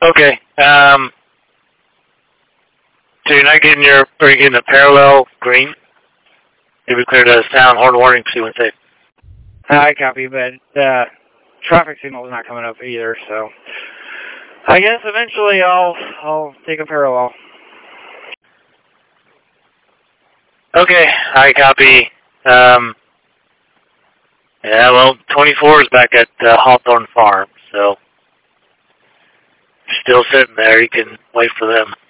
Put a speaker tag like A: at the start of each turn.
A: Okay. So you're not getting are you getting a parallel green? Maybe clear to sound horn warning, see what's safe.
B: I copy, but traffic signal is not coming up either, so I guess eventually I'll take a parallel.
A: Okay, I copy. Yeah, well, 24 is back at Hawthorne Farm, so still sitting there. You can wait for them.